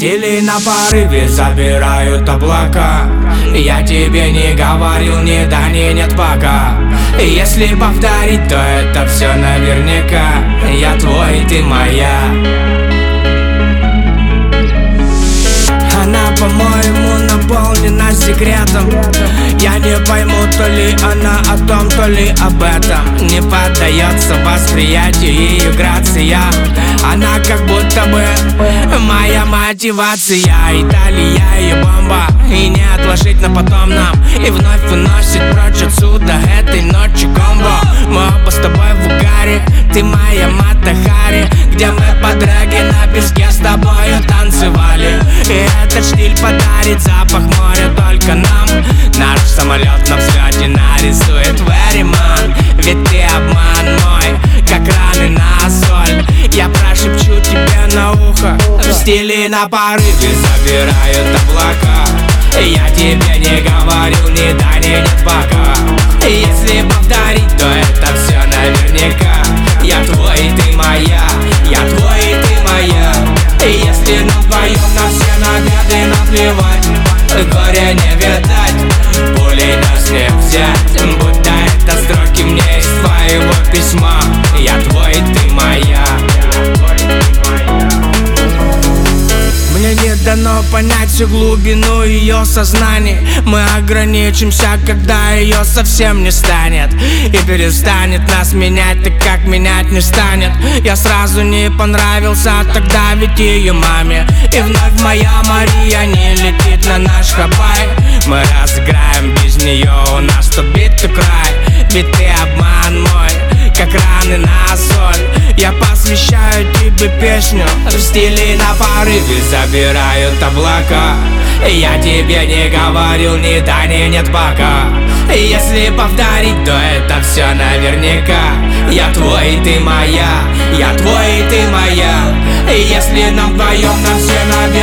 стиле на порыве забирают облака. Я тебе не говорил ни да, ни нет пока. Если повторить, то это все наверняка. Я твой, ты моя. Она, по-моему, наполнена секретом. Я не пойму, то ли она о том, то ли об этом. Не поддается восприятию ее грация. Она как будто бы моя мотивация. Италия и бомба, и не отложить на потом нам. И вновь выносит прочь отсюда этой ночи комбо. Мы оба с тобой в угаре, ты моя Мата-Хари, где мы под регги на песке с тобою танцевали. И этот штиль подарит запах моря только нам. Наш самолет на взлете нарисует Вериман. Ведь ты обман мой, как раны на соль. Я прошепчу тебе на ухо, в стиле на порыве забирают облака. Я тебе не говорил ни да, ни нет пока. Если повторить, то это все наверняка. Я твой, ты моя, я твой, ты моя. Если нам вдвоем на все награды наплевать, горе не видать, пулей нас не взять. Будто это строки мне из твоего письма. Я твой, ты моя. Мне не дано понять всю глубину ее сознания. Мы ограничимся, когда ее совсем не станет. И перестанет нас менять, так как менять не станет. Я сразу не понравился тогда ведь ее маме. И вновь моя Мария не летит на наш Хабай. Мы разыграем без нее, у нас тут битый край. Ведь ты обман мой, как раны на соль. Я посвящаю тебе песню, в стиле на порыве забирают облака. Я тебе не говорил ни да, ни нет пока. Если повторить, то это все наверняка. Я твой, ты моя, я твой, ты моя. Если нам вдвоем на все наверняка.